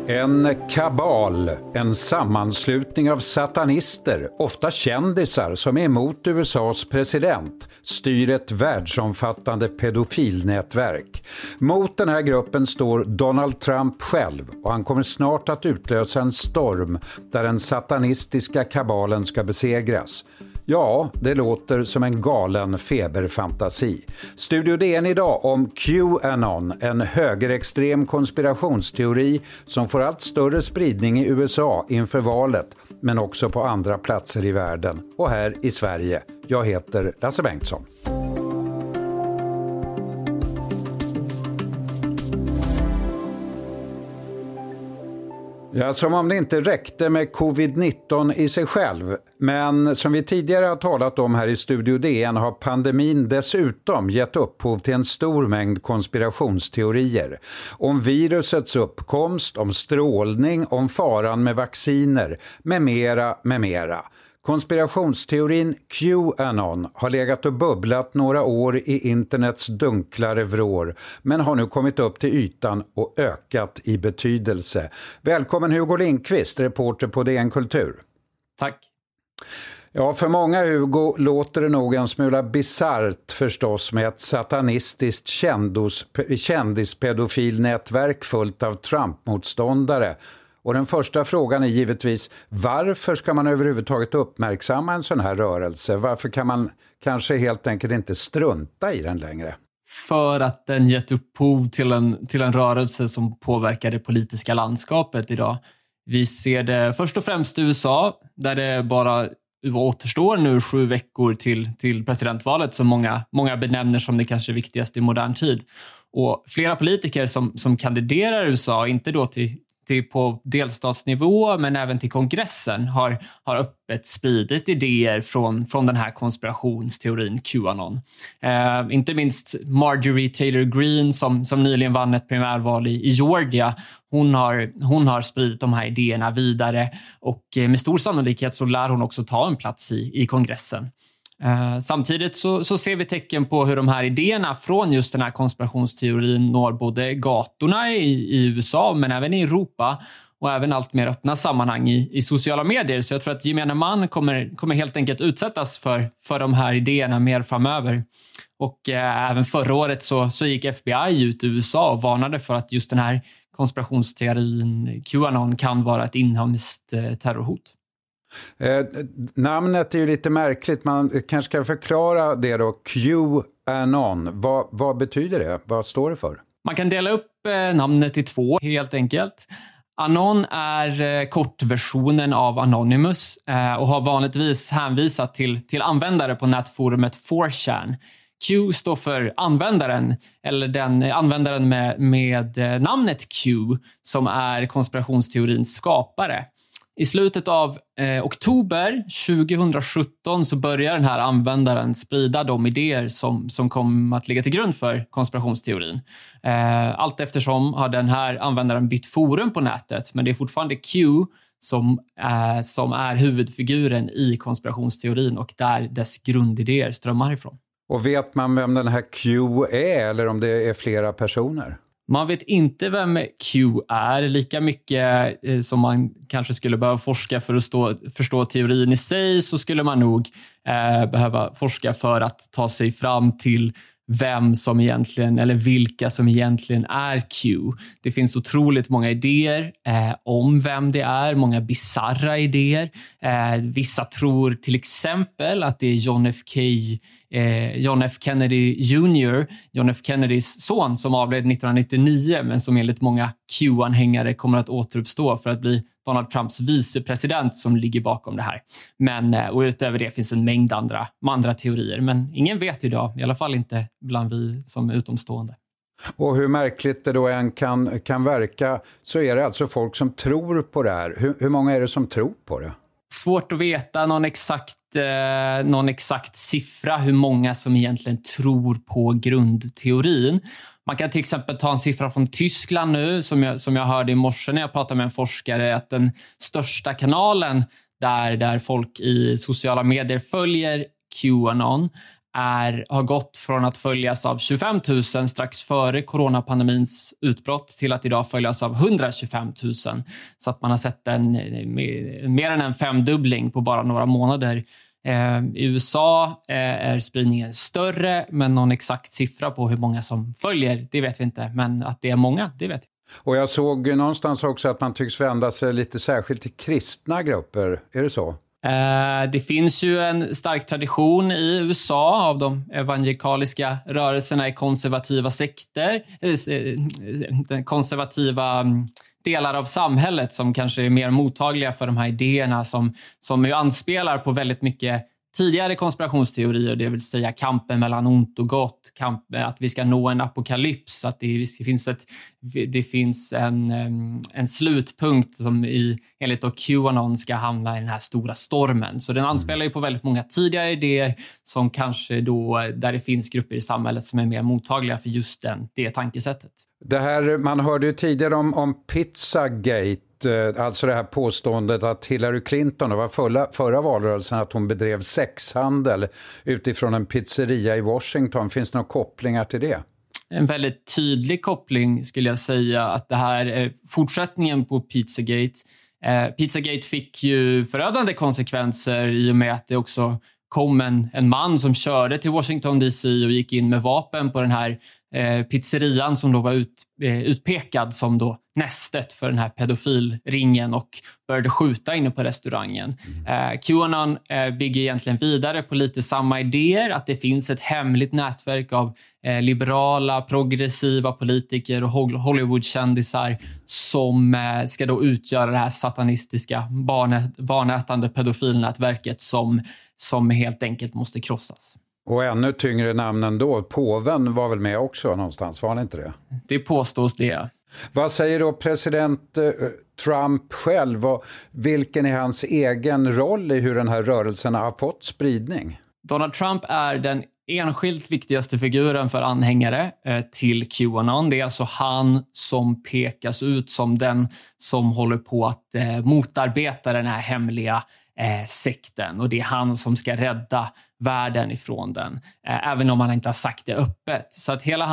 En kabal, en sammanslutning av satanister, ofta kändisar som är emot USAs president, styr ett världsomfattande pedofilnätverk. Mot den här gruppen står Donald Trump själv och han kommer snart att utlösa en storm där den satanistiska kabalen ska besegras. Ja, det låter som en galen feberfantasi. Studio DN idag om QAnon, en högerextrem konspirationsteori som får allt större spridning i USA inför valet, men också på andra platser i världen och här i Sverige. Jag heter Lasse Bengtsson. Ja, som om det inte räckte med covid-19 i sig själv. Men som vi tidigare har talat om här i Studio DN har pandemin dessutom gett upphov till en stor mängd konspirationsteorier. Om virusets uppkomst, om strålning, om faran med vacciner, med mera, med mera. Konspirationsteorin QAnon har legat och bubblat några år i internets dunklare vrår, men har nu kommit upp till ytan och ökat i betydelse. Välkommen Hugo Lindqvist, reporter på DN Kultur. Tack. Ja, för många Hugo låter det nog en smula bizarrt förstås med ett satanistiskt kändispedofilnätverk fullt av Trump-motståndare. Och den första frågan är givetvis, varför ska man överhuvudtaget uppmärksamma en sån här rörelse? Varför kan man kanske helt enkelt inte strunta i den längre? För att den gett upphov till en rörelse som påverkar det politiska landskapet idag. Vi ser det först och främst i USA, där det bara återstår nu 7 veckor till presidentvalet som många benämner som det kanske viktigaste i modern tid. Och flera politiker som kandiderar i USA, inte då till på delstatsnivå men även till kongressen har öppet spridit idéer från den här konspirationsteorin QAnon. Inte minst Marjorie Taylor Greene som nyligen vann ett primärval i Georgia. Hon har spridit de här idéerna vidare och med stor sannolikhet så lär hon också ta en plats i kongressen. Samtidigt så ser vi tecken på hur de här idéerna från just den här konspirationsteorin når både gatorna i USA men även i Europa och även allt mer öppna sammanhang i sociala medier. Så jag tror att gemene man kommer helt enkelt utsättas för de här idéerna mer framöver. Och även förra året så gick FBI ut i USA och varnade för att just den här konspirationsteorin QAnon kan vara ett inhemskt terrorhot. Namnet är ju lite märkligt. Man kanske ska förklara det då. QAnon. Vad betyder det? Vad står det för? Man kan dela upp namnet i 2 helt enkelt. Anon är kortversionen av Anonymous och har vanligtvis hänvisat till användare på nätforumet 4chan. Q står för användaren, eller den användaren med namnet Q som är konspirationsteorins skapare. I slutet av oktober 2017 så börjar den här användaren sprida de idéer som kommer att ligga till grund för konspirationsteorin. Allt eftersom har den här användaren bytt forum på nätet, men det är fortfarande Q som är huvudfiguren i konspirationsteorin och där dess grundidéer strömmar ifrån. Och vet man vem den här Q är eller om det är flera personer? Man vet inte vem Q är, lika mycket som man kanske skulle behöva forska för att förstå teorin i sig, så skulle man nog behöva forska för att ta sig fram till vem som egentligen eller vilka som egentligen är Q. Det finns otroligt många idéer om vem det är, många bizarra idéer. Vissa tror till exempel att det är John F. Kennedy Jr., John F. Kennedys son som avled 1999 men som enligt många Q-anhängare kommer att återuppstå för att bli Donald Trumps vicepresident som ligger bakom det här. Men och utöver det finns en mängd andra teorier, men ingen vet idag, i alla fall inte bland vi som är utomstående. Och hur märkligt det då än kan verka, så är det alltså folk som tror på det här. Hur många är det som tror på det? Svårt att veta någon exakt siffra hur många som egentligen tror på grundteorin. Man kan till exempel ta en siffra från Tyskland nu som jag hörde i morse när jag pratade med en forskare, att den största kanalen där folk i sociala medier följer QAnon har gått från att följas av 25 000 strax före coronapandemins utbrott till att idag följas av 125 000. Så att man har sett mer än en femdubbling på bara några månader. I USA är spridningen större, men någon exakt siffra på hur många som följer, det vet vi inte. Men att det är många, det vet vi. Och jag såg någonstans också att man tycks vända sig lite särskilt till kristna grupper. Är det så? Det finns ju en stark tradition i USA av de evangelikaliska rörelserna i konservativa sekter. Den konservativa delar av samhället som kanske är mer mottagliga för de här idéerna som ju anspelar på väldigt mycket tidigare konspirationsteorier, det vill säga kampen mellan ont och gott, att vi ska nå en apokalyps, att det finns en slutpunkt som enligt då QAnon ska hamna i den här stora stormen. Så den anspelar ju på väldigt många tidigare idéer som kanske då, där det finns grupper i samhället som är mer mottagliga för just det tankesättet. Det här, man hörde ju tidigare om Pizzagate, alltså det här påståendet att Hillary Clinton, det var förra valrörelsen, att hon bedrev sexhandel utifrån en pizzeria i Washington. Finns det några kopplingar till det? En väldigt tydlig koppling skulle jag säga, att det här är fortsättningen på Pizzagate. Pizzagate fick ju förödande konsekvenser i och med att det också kom en man som körde till Washington DC och gick in med vapen på den här pizzerian som då var utpekad som då nästet för den här pedofilringen och började skjuta inne på restaurangen. QAnon bygger egentligen vidare på lite samma idéer, att det finns ett hemligt nätverk av liberala, progressiva politiker och Hollywoodkändisar som ska då utgöra det här satanistiska barnätande pedofilnätverket som helt enkelt måste krossas. Och ännu tyngre namnen då. Påven var väl med också någonstans, var han inte det? Det påstås det. Vad säger då president Trump själv? Och vilken är hans egen roll i hur den här rörelsen har fått spridning? Donald Trump är den enskilt viktigaste figuren för anhängare till QAnon. Det är alltså han som pekas ut som den som håller på att motarbeta den här hemliga sekten, och det är han som ska rädda världen ifrån den, även om han inte har sagt det öppet. Så att hela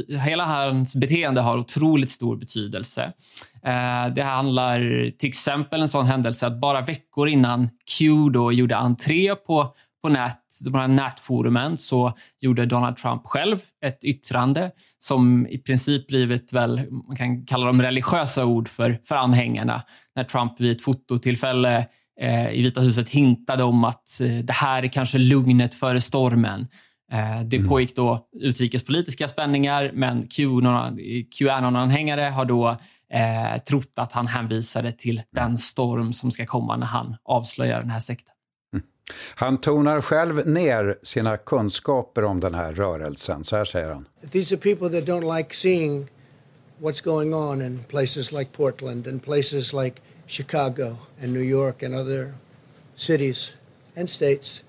hans beteende har otroligt stor betydelse. Det handlar till exempel en sån händelse att bara veckor innan Q då gjorde entré på de här nätforumen, så gjorde Donald Trump själv ett yttrande som i princip blivit väl, man kan kalla dem religiösa ord för anhängarna, när Trump vid ett fototillfälle i Vita huset hintade om att det här är kanske lugnet före stormen. Det pågick då utrikespolitiska spänningar, men QAnon-anhängare har då trott att han hänvisade till den storm som ska komma när han avslöjar den här sekten. Han tonar själv ner sina kunskaper om den här rörelsen. Så här säger han. These are people that don't like seeing what's going on in places like Portland and places like Chicago and New York and other cities and states.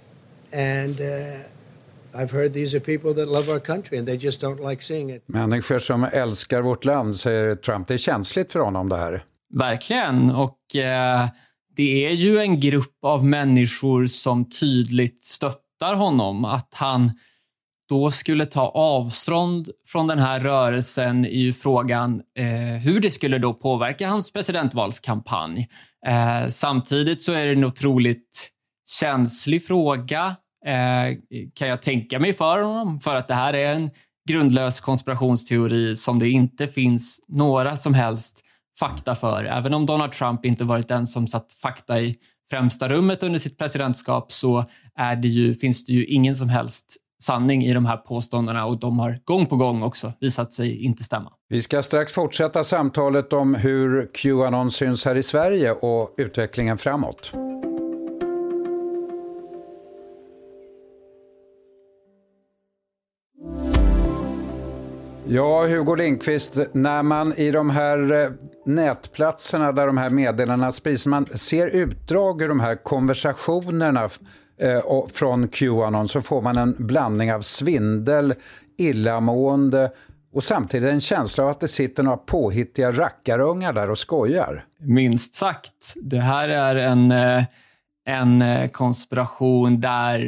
And I've heard these are people that love our country and they just don't like seeing it. Människor som älskar vårt land, säger Trump. Det är känsligt för honom det här. Verkligen, och det är ju en grupp av människor som tydligt stöttar honom. Att han då skulle ta avstånd från den här rörelsen i frågan hur det skulle då påverka hans presidentvalskampanj. Samtidigt så är det en otroligt känslig fråga, kan jag tänka mig för honom. För att det här är en grundlös konspirationsteori som det inte finns några som helst fakta för. Även om Donald Trump inte varit den som satt fakta i främsta rummet under sitt presidentskap, så finns det ju ingen som helst sanning i de här påståendena, och de har gång på gång också visat sig inte stämma. Vi ska strax fortsätta samtalet om hur QAnon syns här i Sverige och utvecklingen framåt. Ja, Hugo Lindqvist, när man i de här nätplatserna där de här meddelandena sprids, man ser utdrag ur de här konversationerna från QAnon, så får man en blandning av svindel, illamående och samtidigt en känsla av att det sitter några påhittiga rackarungar där och skojar. Minst sagt. Det här är en konspiration där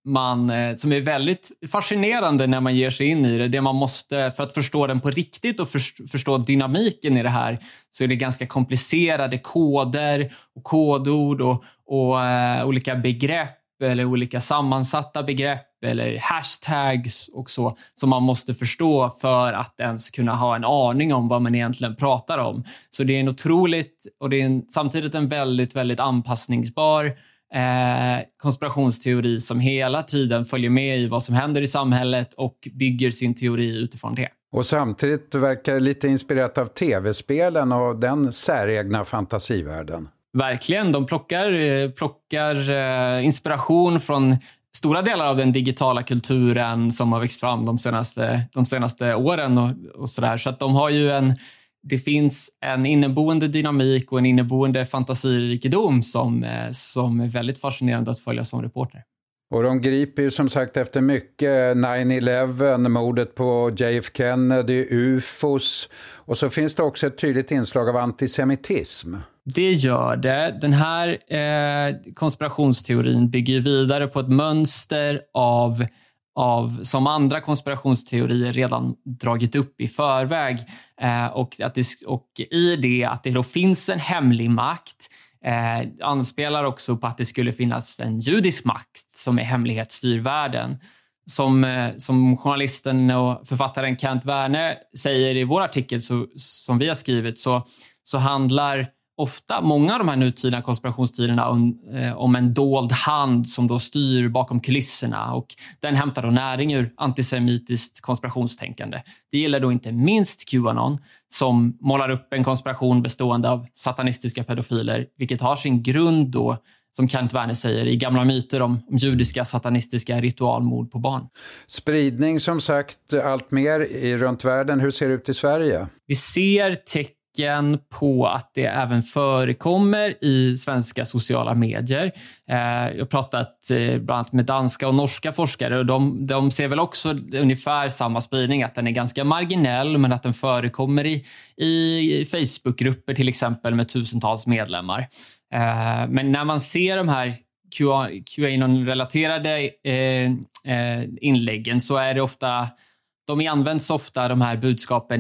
som är väldigt fascinerande när man ger sig in i det. Det man måste, för att förstå den på riktigt och förstå dynamiken i det här, så är det ganska komplicerade koder och kodord och olika begrepp eller olika sammansatta begrepp eller hashtags och så, som man måste förstå för att ens kunna ha en aning om vad man egentligen pratar om. Så det är en otroligt, och det är samtidigt en väldigt, väldigt anpassningsbar konspirationsteori som hela tiden följer med i vad som händer i samhället och bygger sin teori utifrån det. Och samtidigt verkar lite inspirerat av tv-spelen och den säregna fantasivärlden. Verkligen, de plockar inspiration från stora delar av den digitala kulturen som har växt fram de senaste åren och sådär. Så att de har ju det finns en inneboende dynamik och en inneboende fantasirikedom som är väldigt fascinerande att följa som reporter. Och de griper ju som sagt efter mycket 9/11, mordet på JF Kennedy, UFOs, och så finns det också ett tydligt inslag av antisemitism. Det gör det. Den här konspirationsteorin bygger vidare på ett mönster av som andra konspirationsteorier redan dragit upp i förväg. Och i det att det då finns en hemlig makt anspelar också på att det skulle finnas en judisk makt som är hemlighetsstyr världen. Som journalisten och författaren Kent Werner säger i vår artikel som vi har skrivit, så handlar ofta många av de här nutida konspirationstiderna om en dold hand som då styr bakom kulisserna, och den hämtar då näring ur antisemitiskt konspirationstänkande. Det gäller då inte minst Qanon, som målar upp en konspiration bestående av satanistiska pedofiler, vilket har sin grund då, som Kent Werner säger, i gamla myter om judiska satanistiska ritualmord på barn. Spridning som sagt allt mer runt världen. Hur ser det ut i Sverige? Vi ser tecken på att det även förekommer i svenska sociala medier. Jag har pratat bland annat med danska och norska forskare, och de ser väl också ungefär samma spridning, att den är ganska marginell, men att den förekommer i Facebookgrupper till exempel med tusentals medlemmar. Men när man ser de här QAnon-relaterade inläggen, så är det ofta, används ofta de här budskapen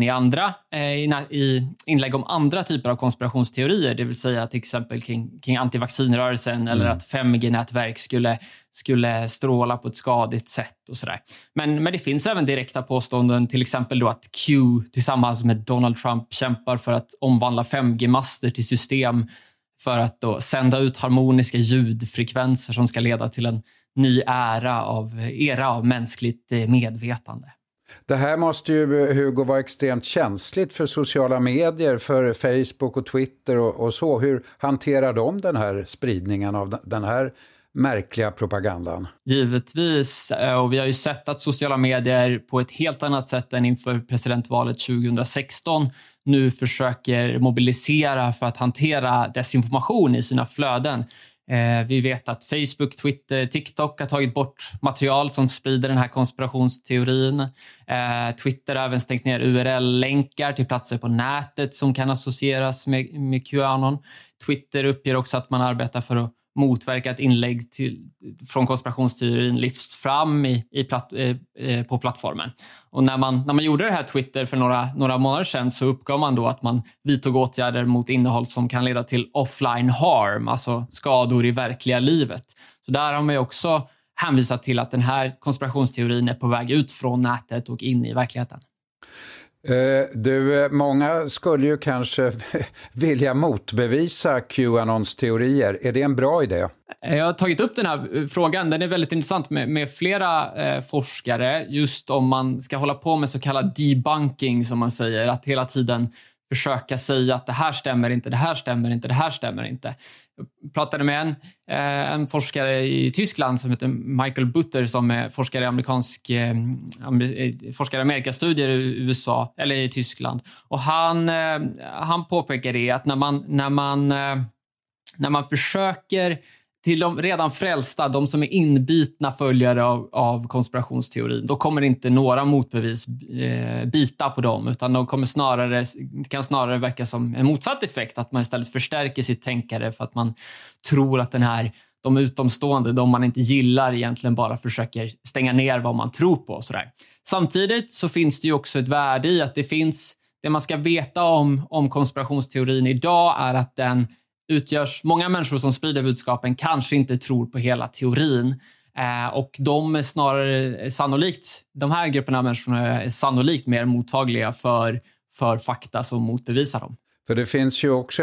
i inlägg om andra typer av konspirationsteorier, det vill säga till exempel kring antivaccinrörelsen eller att 5G-nätverk skulle stråla på ett skadligt sätt och sådär. Men det finns även direkta påståenden, till exempel då att Q tillsammans med Donald Trump kämpar för att omvandla 5G-master till system för att då sända ut harmoniska ljudfrekvenser som ska leda till en ny era av mänskligt medvetande. Det här måste ju, Hugo, vara extremt känsligt för sociala medier, för Facebook och Twitter och så. Hur hanterar de den här spridningen av den här märkliga propagandan? Givetvis, och vi har ju sett att sociala medier på ett helt annat sätt än inför presidentvalet 2016 nu försöker mobilisera för att hantera desinformation i sina flöden. Vi vet att Facebook, Twitter, TikTok har tagit bort material som sprider den här konspirationsteorin. Twitter har även stängt ner URL-länkar till platser på nätet som kan associeras med QAnon. Twitter uppger också att man arbetar för att motverka ett inlägg från konspirationsteorin lyfts fram på plattformen. Och när man gjorde det här Twitter för några månader sedan, så uppgav man då att man vidtog åtgärder mot innehåll som kan leda till offline harm, alltså skador i verkliga livet. Så där har man ju också hänvisat till att den här konspirationsteorin är på väg ut från nätet och in i verkligheten. Många skulle ju kanske vilja motbevisa QAnons teorier. Är det en bra idé? Jag har tagit upp den här frågan. Den är väldigt intressant med flera forskare. Just om man ska hålla på med så kallad debunking, som man säger. Att hela tiden försöka säga att det här stämmer inte, det här stämmer inte, det här stämmer inte. Jag pratade med en forskare i Tyskland som heter Michael Butter, som är forskare i Amerikastudier i USA eller i Tyskland. Och han påpekar det att när man försöker till de redan frälsta, de som är inbitna följare av konspirationsteorin, då kommer inte några motbevis bita på dem, utan de kan snarare verka som en motsatt effekt, att man istället förstärker sitt tänkande för att man tror att den här de utomstående, de man inte gillar, egentligen bara försöker stänga ner vad man tror på. Och sådär. Samtidigt så finns det ju också ett värde i att det man ska veta om konspirationsteorin idag är att den utgörs, många människor som sprider budskapen kanske inte tror på hela teorin. Och de är snarare sannolikt, de här grupperna av människorna är sannolikt mer mottagliga för fakta som motbevisar dem. För det finns ju också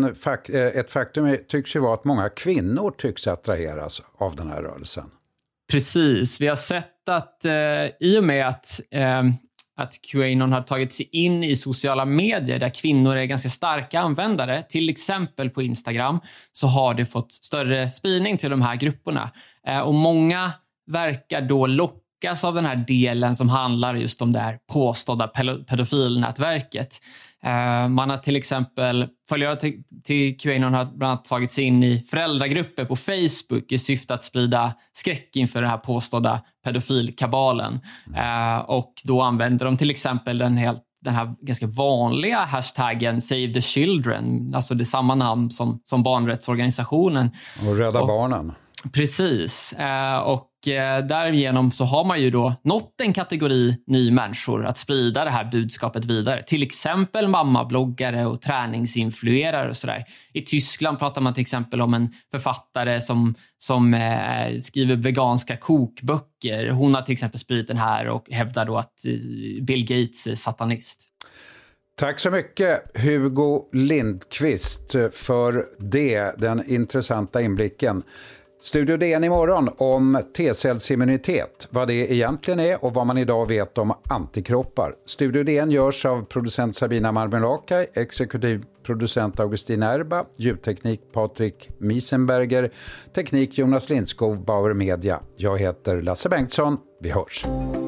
ett faktum tycks ju vara att många kvinnor tycks attraheras av den här rörelsen. Precis, vi har sett att i och med att QAnon har tagit sig in i sociala medier där kvinnor är ganska starka användare, till exempel på Instagram, så har det fått större spridning till de här grupperna. Och många verkar då lockas av den här delen som handlar just om det här påstådda pedofilnätverket. Man har till exempel, följare till QAnon har bland annat tagit sig in i föräldragrupper på Facebook i syfte att sprida skräck inför den här påstådda pedofilkabalen. Och då använder de till exempel den här ganska vanliga hashtaggen Save the Children, alltså det samma namn som barnrättsorganisationen. Och Rädda Barnen. Precis, och därigenom så har man ju då nått en kategori ny människor att sprida det här budskapet vidare. Till exempel mammabloggare och träningsinfluerare och sådär. I Tyskland pratar man till exempel om en författare som skriver veganska kokböcker. Hon har till exempel spridit den här och hävdar då att Bill Gates är satanist. Tack så mycket Hugo Lindqvist för den intressanta inblicken. Studio DN imorgon om T-cellsimmunitet, vad det egentligen är och vad man idag vet om antikroppar. Studio DN görs av producent Sabina Marmelakai, exekutiv producent Augustin Erba, ljudteknik Patrik Miesenberger, teknik Jonas Lindskov, Bauer Media. Jag heter Lasse Bengtsson, vi hörs.